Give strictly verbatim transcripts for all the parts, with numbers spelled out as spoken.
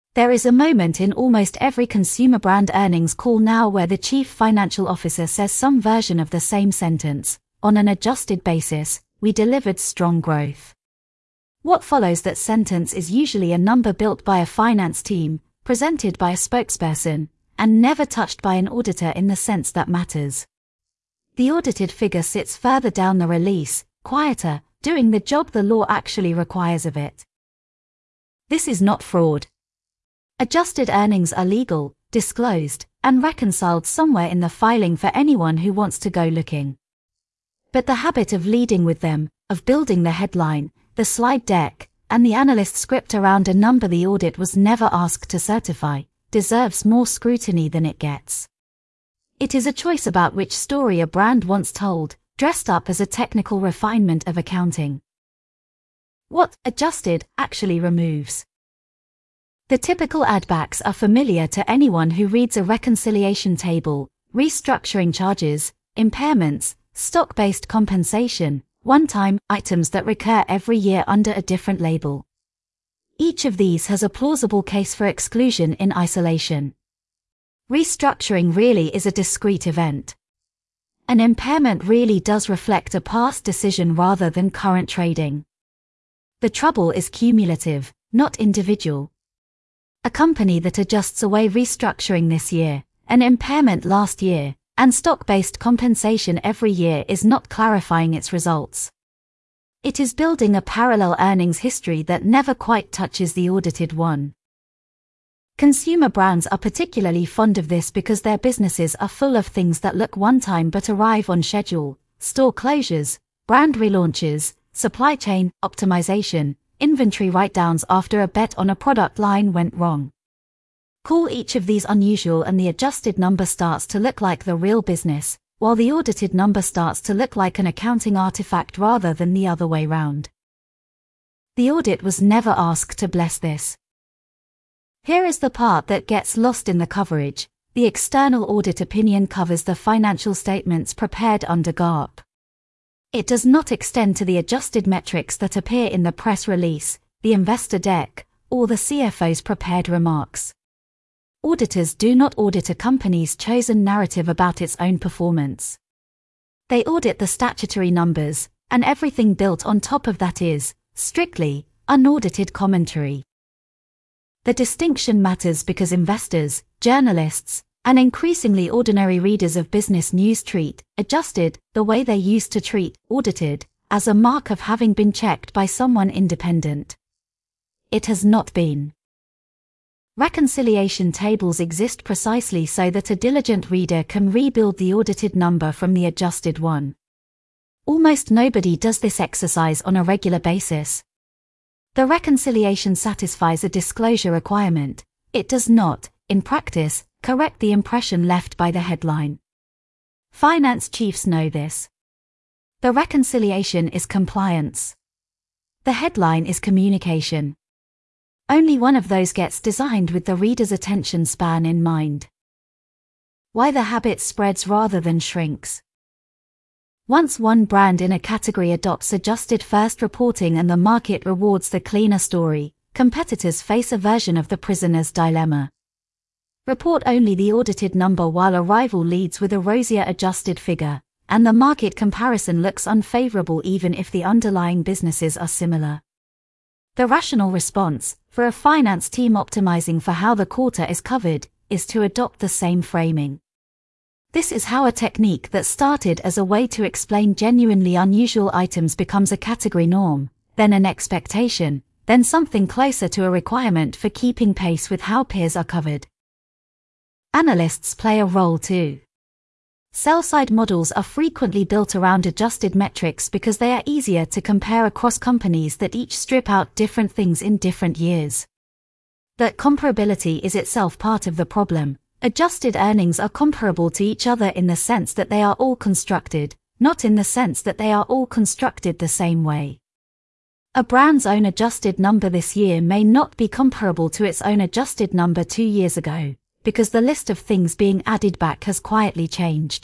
There is a moment in almost every consumer brand earnings call now where the chief financial officer says some version of the same sentence: on an adjusted basis, we delivered strong growth. What follows that sentence is usually a number built by a finance team, presented by a spokesperson, and never touched by an auditor in the sense that matters. The audited figure sits further down the release, quieter, doing the job the law actually requires of it. This is not fraud. Adjusted earnings are legal, disclosed, and reconciled somewhere in the filing for anyone who wants to go looking. But the habit of leading with them, of building the headline, the slide deck, and the analyst script around a number the audit was never asked to certify, deserves more scrutiny than it gets. It is a choice about which story a brand wants told, dressed up as a technical refinement of accounting. What adjusted actually removes? The typical add-backs are familiar to anyone who reads a reconciliation table: restructuring charges, impairments, stock-based compensation, one-time items that recur every year under a different label. Each of these has a plausible case for exclusion in isolation. Restructuring really is a discrete event. An impairment really does reflect a past decision rather than current trading. The trouble is cumulative, not individual. A company that adjusts away restructuring this year, an impairment last year, and stock-based compensation every year is not clarifying its results. It is building a parallel earnings history that never quite touches the audited one. Consumer brands are particularly fond of this because their businesses are full of things that look one time but arrive on schedule: store closures, brand relaunches, supply chain optimization, inventory write-downs after a bet on a product line went wrong. Call each of these unusual and the adjusted number starts to look like the real business, while the audited number starts to look like an accounting artifact rather than the other way round. The audit was never asked to bless this. Here is the part that gets lost in the coverage: the external audit opinion covers the financial statements prepared under G A A P. It does not extend to the adjusted metrics that appear in the press release, the investor deck, or the C F O's prepared remarks. Auditors do not audit a company's chosen narrative about its own performance. They audit the statutory numbers, and everything built on top of that is, strictly, unaudited commentary. The distinction matters because investors, journalists, and increasingly ordinary readers of business news treat adjusted the way they used to treat audited, as a mark of having been checked by someone independent. It has not been. Reconciliation tables exist precisely so that a diligent reader can rebuild the audited number from the adjusted one. Almost nobody does this exercise on a regular basis. The reconciliation satisfies a disclosure requirement. It does not, in practice, correct the impression left by the headline. Finance chiefs know this. The reconciliation is compliance. The headline is communication. Only one of those gets designed with the reader's attention span in mind. Why the habit spreads rather than shrinks. Once one brand in a category adopts adjusted first reporting and the market rewards the cleaner story, competitors face a version of the prisoner's dilemma. Report only the audited number while a rival leads with a rosier adjusted figure, and the market comparison looks unfavorable even if the underlying businesses are similar. The rational response, for a finance team optimizing for how the quarter is covered, is to adopt the same framing. This is how a technique that started as a way to explain genuinely unusual items becomes a category norm, then an expectation, then something closer to a requirement for keeping pace with how peers are covered. Analysts play a role too. Sell-side models are frequently built around adjusted metrics because they are easier to compare across companies that each strip out different things in different years. That comparability is itself part of the problem. Adjusted earnings are comparable to each other in the sense that they are all constructed, not in the sense that they are all constructed the same way. A brand's own adjusted number this year may not be comparable to its own adjusted number two years ago, because the list of things being added back has quietly changed.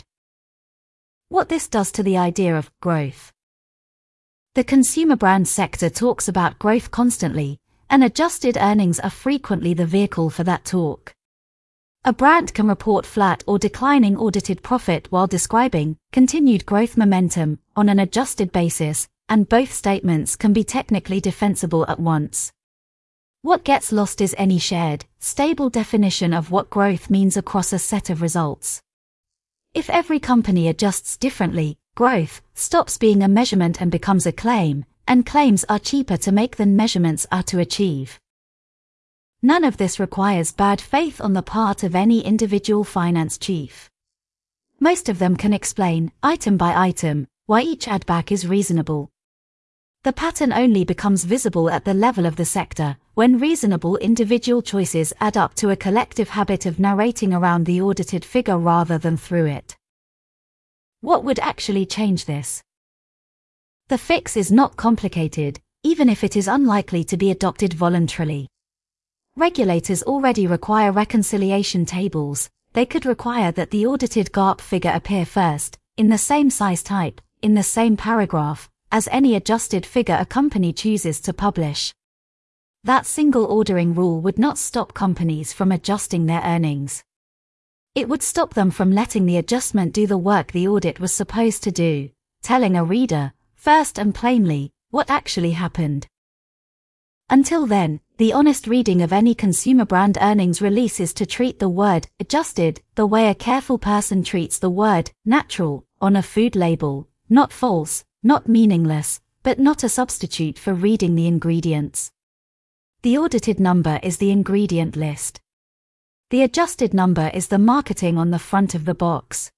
What this does to the idea of growth. The consumer brand sector talks about growth constantly, and adjusted earnings are frequently the vehicle for that talk. A brand can report flat or declining audited profit while describing continued growth momentum on an adjusted basis, and both statements can be technically defensible at once. What gets lost is any shared, stable definition of what growth means across a set of results. If every company adjusts differently, growth stops being a measurement and becomes a claim, and claims are cheaper to make than measurements are to achieve. None of this requires bad faith on the part of any individual finance chief. Most of them can explain, item by item, why each add-back is reasonable. The pattern only becomes visible at the level of the sector, when reasonable individual choices add up to a collective habit of narrating around the audited figure rather than through it. What would actually change this? The fix is not complicated, even if it is unlikely to be adopted voluntarily. Regulators already require reconciliation tables. They could require that the audited GAAP figure appear first, in the same size type, in the same paragraph, as any adjusted figure a company chooses to publish. That single ordering rule would not stop companies from adjusting their earnings. It would stop them from letting the adjustment do the work the audit was supposed to do, telling a reader, first and plainly, what actually happened. Until then, the honest reading of any consumer brand earnings release is to treat the word adjusted the way a careful person treats the word natural on a food label, not false, not meaningless, but not a substitute for reading the ingredients. The audited number is the ingredient list. The adjusted number is the marketing on the front of the box.